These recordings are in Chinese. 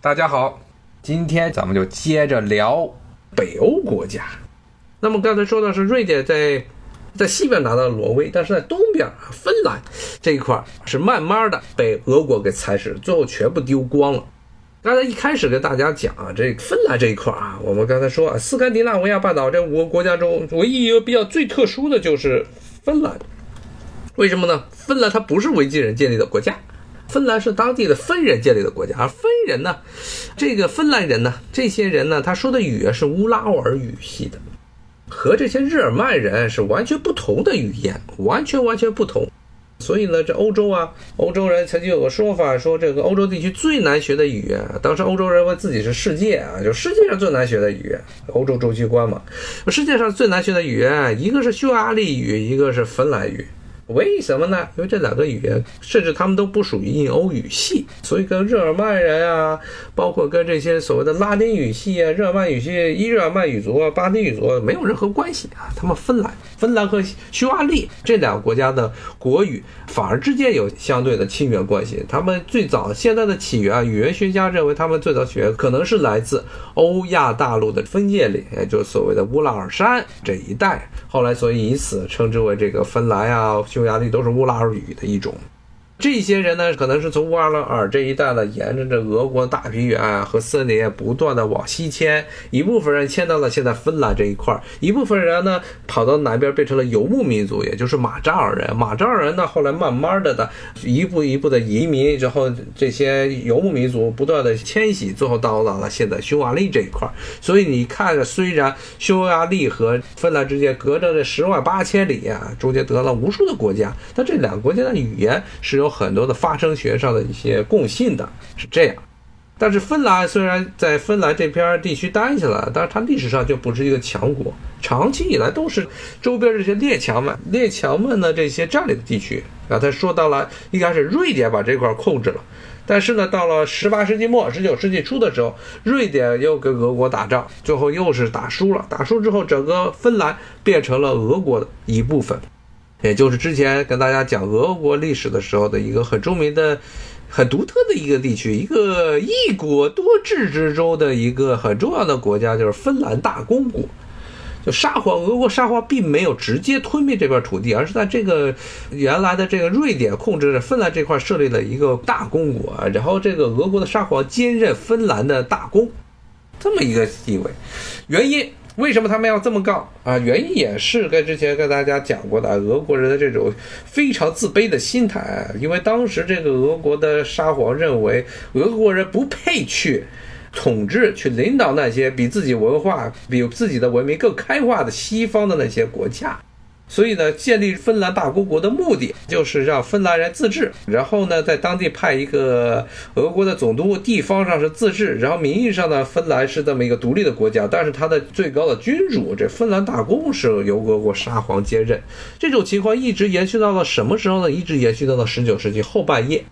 大家好，今天咱们就接着聊北欧国家。那么刚才说的是瑞典在西边拿到挪威，但是在东边芬兰这一块是慢慢的被俄国给蚕食，最后全部丢光了。刚才一开始跟大家讲这芬兰这一块我们刚才说斯堪的纳维亚半岛这5个国家中唯一一个比较最特殊的就是芬兰。为什么呢？芬兰它不是维京人建立的国家，芬兰是当地的芬人建立的国家。而芬人呢，这个芬兰人呢，这些人呢，他说的语言是乌拉尔语系的，和这些日耳曼人是完全不同的语言，完全不同。所以呢，这欧洲人曾经有个说法，说这个欧洲地区最难学的语言，当时欧洲人问自己是世界就世界上最难学的语言，欧洲周期观嘛，世界上最难学的语言，一个是匈牙利语，一个是芬兰语。为什么呢？因为这两个语言甚至他们都不属于印欧语系，所以跟日耳曼人包括跟这些所谓的拉丁语系日耳曼语系、日耳曼语族巴丁语族没有任何关系他们芬兰和匈牙利这两个国家的国语反而之间有相对的亲缘关系。他们最早现在的起源，语言学家认为他们最早起源可能是来自欧亚大陆的分界岭，也就是所谓的乌拉尔山这一带，后来所以以此称之为这个芬兰匈牙利都是乌拉尔语的一种。这些人呢，可能是从乌拉尔这一带呢，沿着这俄国大平原和森林不断的往西迁，一部分人迁到了现在芬兰这一块，一部分人呢跑到南边变成了游牧民族，也就是马扎尔人。马扎尔人呢，后来慢慢的一步一步的移民，然后这些游牧民族不断的迁徙，最后到了现在匈牙利这一块。所以你看着，虽然匈牙利和芬兰之间隔着这10万8千里中间得了无数的国家，但这两个国家的语言是有很多的发声学上的一些共性的，是这样。但是芬兰虽然在芬兰这片地区待下来，但是它历史上就不是一个强国，长期以来都是周边这些列强们的这些占领的地区。刚才说到了一开始瑞典把这块控制了，但是呢到了18世纪末19世纪初的时候，瑞典又跟俄国打仗，最后又是打输了。打输之后，整个芬兰变成了俄国的一部分，也就是之前跟大家讲俄国历史的时候的一个很著名的很独特的一个地区，一个一国多制之中的一个很重要的国家，就是芬兰大公国。就俄国沙皇并没有直接吞灭这片土地，而是在这个原来的这个瑞典控制着芬兰这块设立了一个大公国，然后这个俄国的沙皇兼任芬兰的大公，这么一个地位。原因为什么他们要这么干原因也是跟之前跟大家讲过的，俄国人的这种非常自卑的心态。因为当时这个俄国的沙皇认为俄国人不配去统治去领导那些比自己文化比自己的文明更开化的西方的那些国家。所以呢，建立芬兰大公国的目的就是让芬兰人自治，然后呢在当地派一个俄国的总督，地方上是自治，然后名义上呢芬兰是这么一个独立的国家，但是它的最高的君主这芬兰大公是由俄国沙皇兼任。这种情况一直延续到了什么时候呢？一直延续到了19世纪后半叶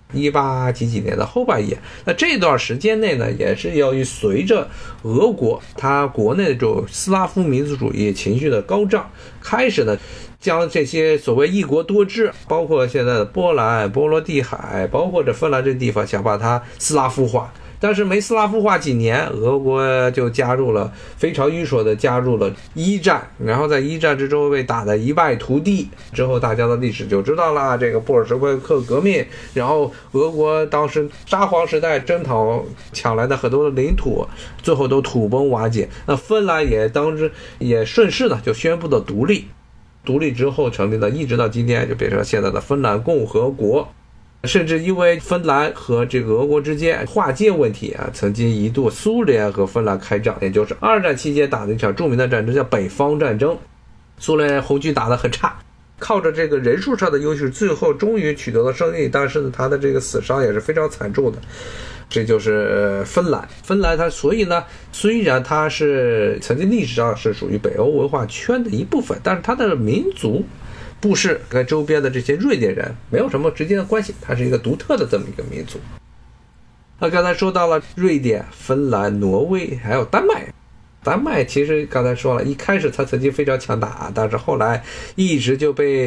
，18几年的后半叶。那这段时间内呢，也是由于随着俄国它国内的这种斯拉夫民族主义情绪的高涨，开始呢将这些所谓一国多制，包括现在的波兰、波罗的海，包括这芬兰这地方，想把它斯拉夫化。但是没斯拉夫化几年，俄国就非常愚蠢的加入了一战，然后在一战之中被打得一败涂地。之后大家的历史就知道了，这个布尔什维克革命，然后俄国当时沙皇时代征讨抢来的很多的领土，最后都土崩瓦解。那芬兰也当时也顺势呢就宣布了独立之后成立了，一直到今天就变成了现在的芬兰共和国。甚至因为芬兰和这个俄国之间划界问题曾经一度苏联和芬兰开战，也就是2战期间打的一场著名的战争叫北方战争。苏联红军打得很差，靠着这个人数上的优势，最后终于取得了胜利，但是呢他的这个死伤也是非常惨重的。这就是芬兰它所以呢，虽然它是曾经历史上是属于北欧文化圈的一部分，但是它的民族不是跟周边的这些瑞典人没有什么直接的关系，它是一个独特的这么一个民族。那刚才说到了瑞典、芬兰、挪威还有丹麦。丹麦其实刚才说了，一开始它曾经非常强大但是后来一直就被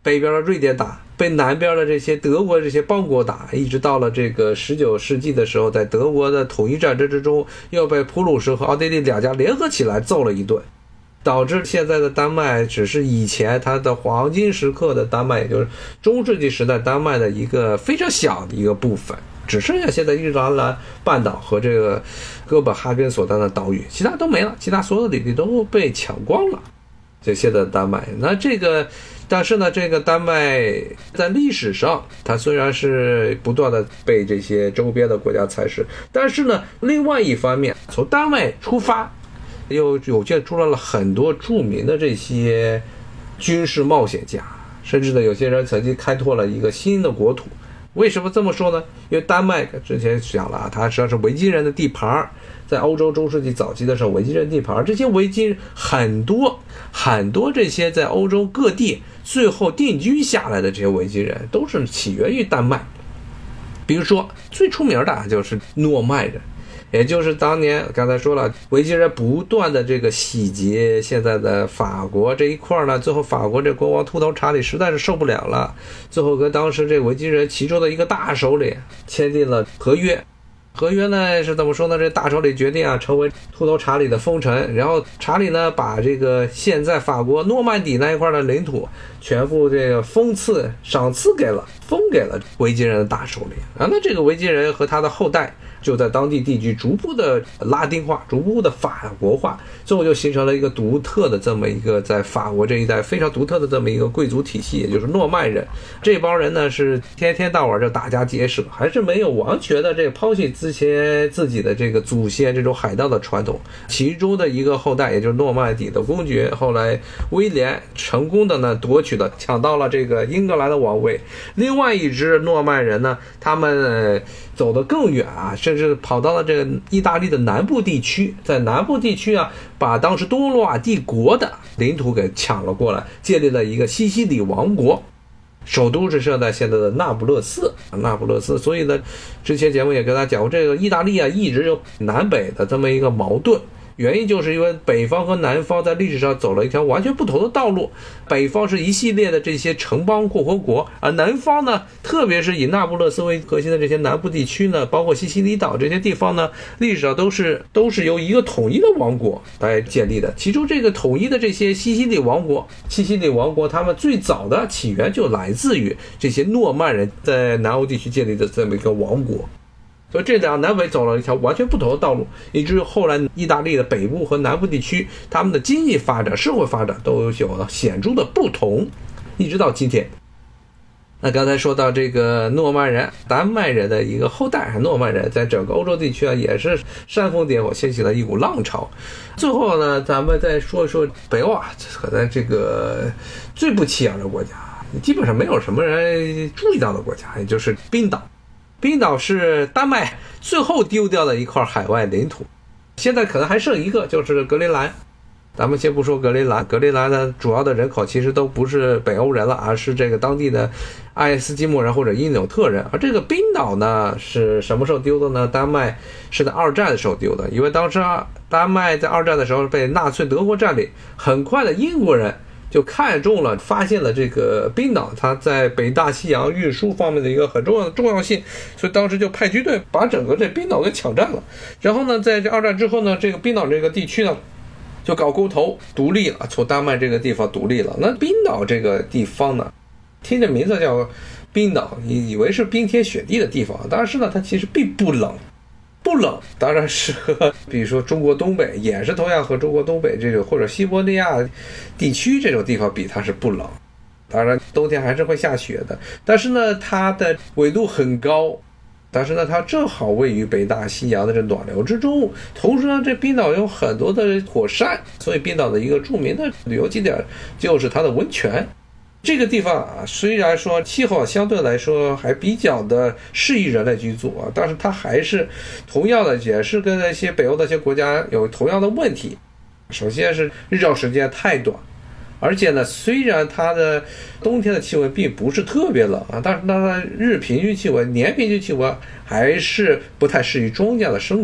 北边的瑞典打，被南边的这些德国这些邦国打，一直到了这个19世纪的时候，在德国的统一战争之中，又被普鲁士和奥地利两家联合起来揍了一顿，导致现在的丹麦只是以前它的黄金时刻的丹麦，也就是中世纪时代丹麦的一个非常小的一个部分，只剩下现在日兰兰半岛和这个哥本哈根所在的岛屿，其他都没了，其他所有的领地都被抢光了。这现在的丹麦，但是呢，这个丹麦在历史上，它虽然是不断的被这些周边的国家蚕食，但是呢，另外一方面，从丹麦出发，又涌现出来了很多著名的这些军事冒险家，甚至呢，有些人曾经开拓了一个新的国土。为什么这么说呢？因为丹麦之前讲了，它实际上是维京人的地盘，在欧洲中世纪早期的时候，维京人地盘，这些维京很多这些在欧洲各地最后定居下来的这些维京人，都是起源于丹麦。比如说最出名的就是诺曼人，也就是当年刚才说了，维京人不断的这个洗劫现在的法国这一块呢，最后法国这国王秃头查理实在是受不了了，最后跟当时这维京人其中的一个大首领签订了合约。合约呢是怎么说呢？这大首领决定成为秃头查理的封臣，然后查理呢把这个现在法国诺曼底那一块的领土全部这个封赐给了维京人的大首领。然后呢，这个维京人和他的后代就在当地地区逐步的拉丁化，逐步的法国化，最后就形成了一个独特的这么一个在法国这一带非常独特的这么一个贵族体系，也就是诺曼人。这帮人呢是天天到晚就打家劫舍，还是没有完全的这个抛弃之前自己的这个祖先这种海盗的传统。其中的一个后代，也就是诺曼底的公爵，后来威廉成功的呢抢到了这个英格兰的王位。另外一支诺曼人呢，他们走得更远甚至跑到了这个意大利的南部地区，在南部地区把当时多罗瓦帝国的领土给抢了过来，建立了一个西西里王国，首都是设在现在的那不勒斯。所以呢，之前节目也跟大家讲过，这个意大利一直有南北的这么一个矛盾，原因就是因为北方和南方在历史上走了一条完全不同的道路。北方是一系列的这些城邦共和国，而南方呢，特别是以那不勒斯为核心的这些南部地区呢，包括西西里岛这些地方呢，历史上都是由一个统一的王国来建立的。其中这个统一的这些西西里王国他们最早的起源就来自于这些诺曼人在南欧地区建立的这么一个王国。所以这两南北走了一条完全不同的道路，以至于后来意大利的北部和南部地区，他们的经济发展、社会发展都有了显著的不同，一直到今天。那刚才说到这个诺曼人，丹麦人的一个后代，诺曼人在整个欧洲地区也是煽风点火，掀起了一股浪潮。最后呢，咱们再说一说北欧可能这个最不起眼的国家，基本上没有什么人注意到的国家，也就是冰岛。冰岛是丹麦最后丢掉的一块海外领土，现在可能还剩一个，就是格陵兰。咱们先不说格陵兰的主要的人口其实都不是北欧人了，而是这个当地的爱斯基摩人或者因纽特人。而这个冰岛呢，是什么时候丢的呢？丹麦是在二战的时候丢的，因为当时丹麦在二战的时候被纳粹德国占领，很快的英国人就看中了，发现了这个冰岛它在北大西洋运输方面的一个很重要的重要性，所以当时就派军队把整个这冰岛给抢占了。然后呢，在这二战之后呢，这个冰岛这个地区呢就搞公投独立了，从丹麦这个地方独立了。那冰岛这个地方呢，听着名字叫冰岛，你以为是冰天雪地的地方，但是呢，它其实并不冷。当然是和比如说中国东北也是同样和中国东北这种或者西伯利亚地区这种地方比，它是不冷。当然冬天还是会下雪的，但是呢它的纬度很高，但是呢它正好位于北大西洋的这暖流之中，同时呢这冰岛有很多的火山，所以冰岛的一个著名的旅游景点就是它的温泉。这个地方虽然说气候相对来说还比较的适宜人类居住但是它还是同样的也是跟那些北欧的一些国家有同样的问题。首先是日照时间太短，而且呢虽然它的冬天的气温并不是特别冷但是它的年平均气温还是不太适宜庄稼的生长。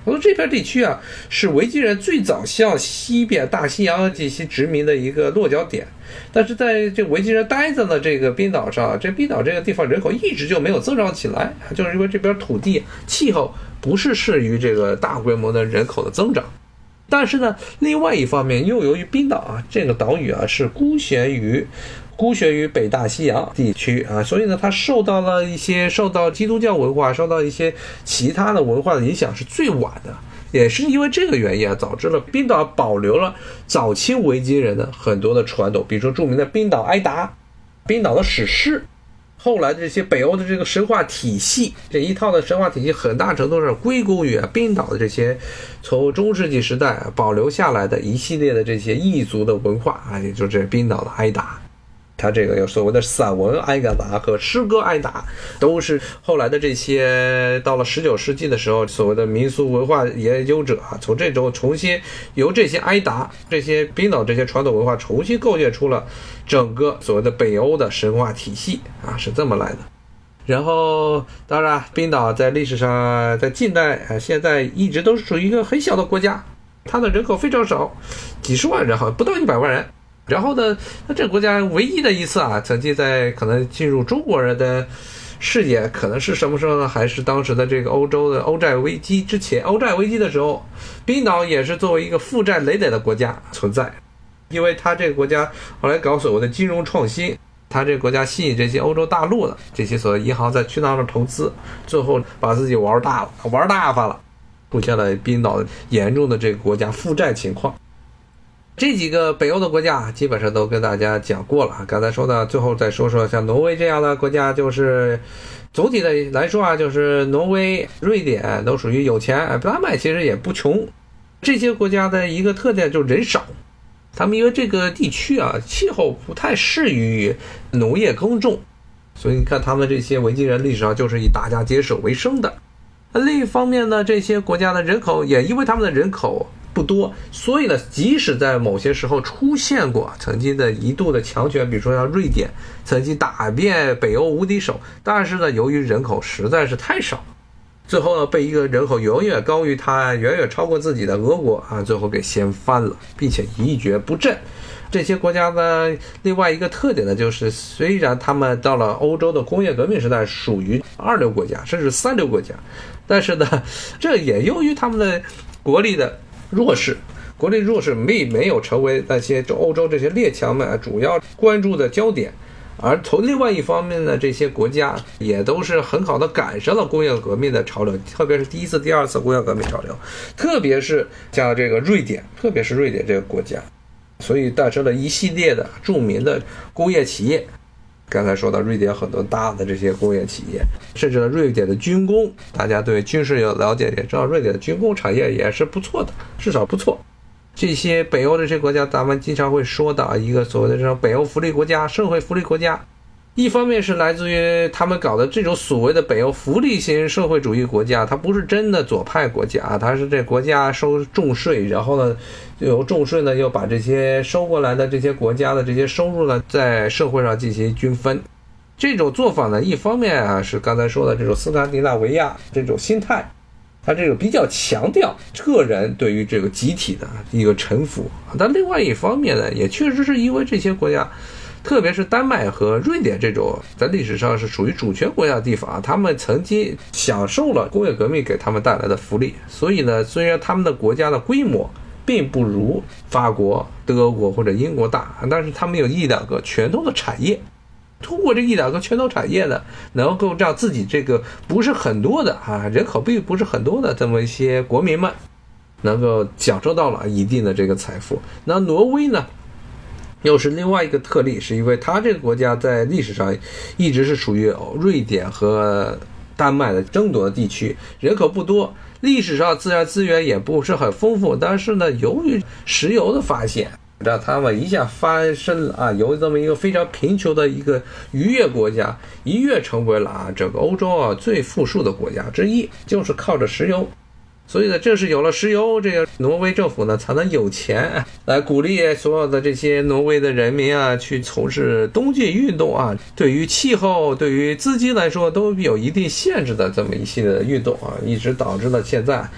他说这片地区啊是维京人最早向西边大西洋这些殖民的一个落脚点，但是在这维京人待在了这个冰岛上，这冰岛这个地方人口一直就没有增长起来，就是因为这边土地气候不是适于这个大规模的人口的增长。但是呢，另外一方面又由于冰岛啊这个岛屿啊是孤悬于北大西洋地区啊，所以呢，它受到基督教文化、受到一些其他的文化的影响是最晚的，也是因为这个原因啊，导致了冰岛保留了早期维京人的很多的传统，比如说著名的冰岛哀达、冰岛的史诗，后来的这些北欧的这个神话体系，这一套的神话体系很大程度上归功于冰岛的这些从中世纪时代保留下来的一系列的这些异族的文化啊，也就是冰岛的哀达。他这个有所谓的散文哀达和诗歌哀达，都是后来的这些到了19世纪的时候，所谓的民俗文化研究者啊，从这种重新由这些哀达、这些冰岛这些传统文化重新构建出了整个所谓的北欧的神话体系啊，是这么来的。然后当然冰岛在历史上在近代现在一直都是属于一个很小的国家，它的人口非常少，几十万人，好像不到100万人。然后呢，那这个国家唯一的一次啊，曾经在可能进入中国人的视野，可能是什么时候呢？还是当时的这个欧洲的欧债危机之前，欧债危机的时候，冰岛也是作为一个负债累累的国家存在，因为它这个国家后来搞所谓的金融创新，它这个国家吸引这些欧洲大陆的这些所谓银行在去那儿投资，最后把自己玩大发了，出现了冰岛严重的这个国家负债情况。这几个北欧的国家基本上都跟大家讲过了，刚才说的，最后再说说像挪威这样的国家，就是总体的来说啊，就是挪威、瑞典都属于有钱，丹麦其实也不穷。这些国家的一个特点就是人少，他们因为这个地区啊气候不太适于农业耕种，所以你看他们这些维京人历史上就是以打家劫舍为生的。另一方面呢，这些国家的人口也因为他们的人口不多，所以呢，即使在某些时候出现过曾经的一度的强权，比如说像瑞典曾经打遍北欧无敌手，但是呢，由于人口实在是太少，最后呢被一个人口远远高于他、远远超过自己的俄国啊，最后给掀翻了，并且一蹶不振。这些国家呢，另外一个特点呢，就是虽然他们到了欧洲的工业革命时代属于2流国家甚至3流国家，但是呢，这也由于他们的国力弱势没有成为那些欧洲这些列强们主要关注的焦点，而从另外一方面呢，这些国家也都是很好的赶上了工业革命的潮流，特别是第一次、第二次工业革命潮流，特别是像这个瑞典这个国家，所以诞生了一系列的著名的工业企业。刚才说到瑞典很多大的这些工业企业，甚至瑞典的军工，大家对军事有了解也知道，瑞典的军工产业也是不错的，至少不错。这些北欧的这些国家，咱们经常会说到一个所谓的这种北欧福利国家、社会福利国家，一方面是来自于他们搞的这种所谓的北欧福利型社会主义国家，它不是真的左派国家，它是这国家收重税，然后呢由重税呢又把这些收过来的这些国家的这些收入呢在社会上进行均分。这种做法呢，一方面啊是刚才说的这种斯堪的纳维亚这种心态，它这种比较强调个人对于这个集体的一个臣服，但另外一方面呢，也确实是因为这些国家，特别是丹麦和瑞典这种在历史上是属于主权国家的地方，他们曾经享受了工业革命给他们带来的福利，所以呢，虽然他们的国家的规模并不如法国、德国或者英国大，但是他们有1-2个拳头的产业，通过这1-2个拳头产业呢，能够让自己这个不是很多的人口并不是很多的这么一些国民们能够享受到了一定的这个财富。那挪威呢又是另外一个特例，是因为它这个国家在历史上一直是属于瑞典和丹麦的争夺的地区，人口不多，历史上自然资源也不是很丰富，但是呢，由于石油的发现，让他们一下翻身了由这么一个非常贫穷的一个渔业国家，一跃成为了整个欧洲最富庶的国家之一，就是靠着石油。所以呢，正是有了石油，这个挪威政府呢才能有钱来鼓励所有的这些挪威的人民去从事冬季运动对于气候、对于资金来说都有一定限制的这么一系列的运动一直导致了现在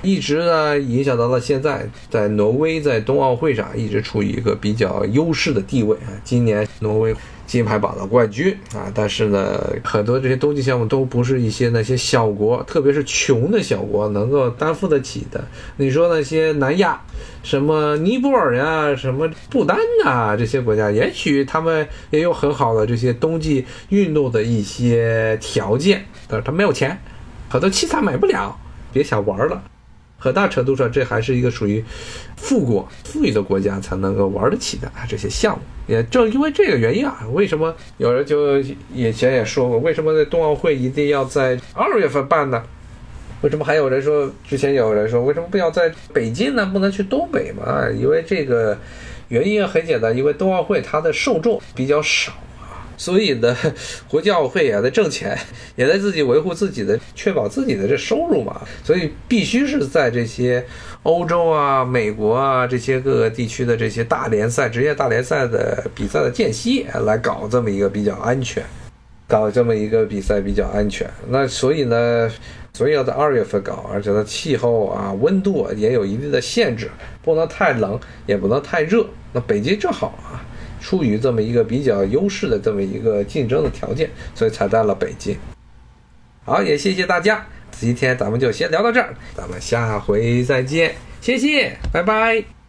一直呢影响到了现在，在挪威在冬奥会上一直处于一个比较优势的地位啊。今年挪威金牌榜的冠军啊，但是呢，很多这些冬季项目都不是一些那些小国，特别是穷的小国能够担负得起的。你说那些南亚，什么尼泊尔呀，什么不丹啊，这些国家，也许他们也有很好的这些冬季运动的一些条件，但是他没有钱，很多器材买不了，别想玩了。很大程度上，这还是一个属于富裕的国家才能够玩得起的这些项目。也正因为这个原因啊，为什么有人就以前也说过，为什么在冬奥会一定要在2月份办呢？为什么还有人说，之前有人说为什么不要在北京呢？不能去东北嘛？因为这个原因很简单，因为冬奥会它的受众比较少。所以呢，国际奥会也在挣钱，也在自己维护自己的，确保自己的这收入嘛。所以必须是在这些欧洲啊、美国啊这些各个地区的这些大联赛、职业大联赛的比赛的间隙来搞这么一个比较安全，搞这么一个比赛比较安全。那所以呢，要在2月份搞，而且它气候啊、温度啊也有一定的限制，不能太冷，也不能太热。那北京正好啊，处于这么一个比较优势的这么一个竞争的条件，所以才在了北京。好，也谢谢大家，今天咱们就先聊到这儿，咱们下回再见，谢谢，拜拜。